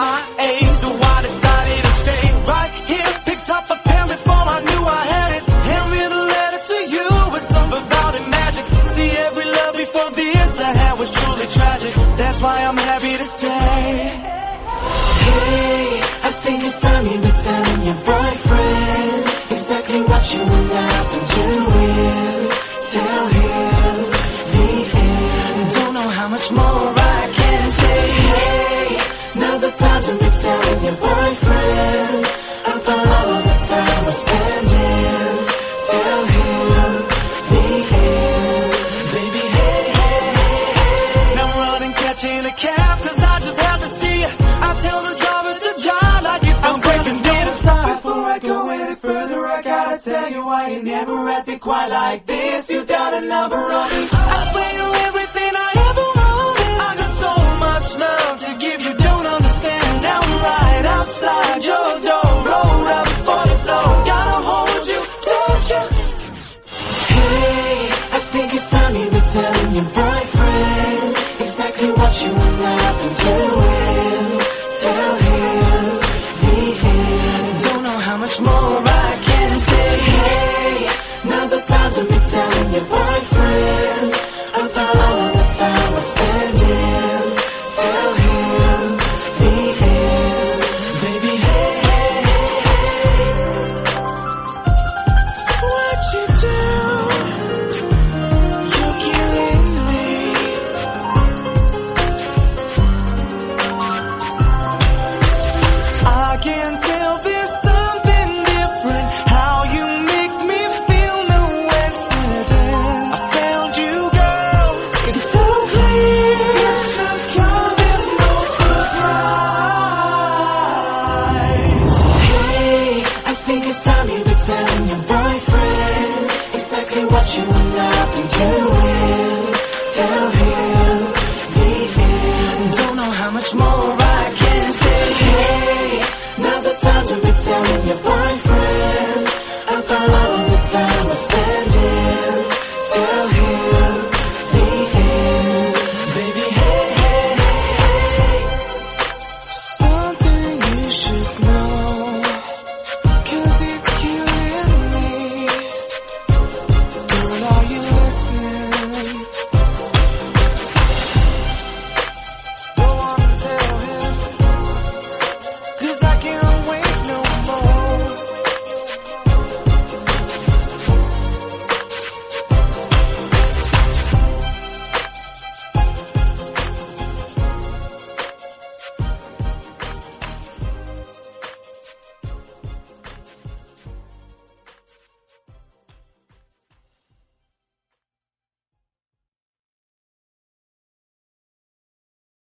MIA, so I decided to stay right here. Picked up a pen before I knew I had it. Handwritten a letter to you with some vowed magic. See, every love before this I had was truly tragic. That's why I'm happy to say, hey, I think it's time you be telling your boyfriend exactly what you and I've been doing. Tell him the end. Don't know how much more I can say. Hey, now's the time to be telling your boyfriend about all of the time we're spending. Tell him the end. Baby, hey, hey, hey. Now run and catching a cab, cause I just have to see you. I tell the driver to drive like it's I'm breaking down. Before I go any further, I gotta tell you why you never acted quite like this. You got a number on me. I swear you're everything I ever wanted. I got so much love to give you, don't understand. Now I'm right outside your door, rolled up for the floor. Gotta hold you, touch you. Hey, I think it's time you be telling your boyfriend exactly what you and I've been doing. Tell him the end. Don't know how much more I can say. Hey, now's the time to be telling your boyfriend about all of the time we're spending. Tell him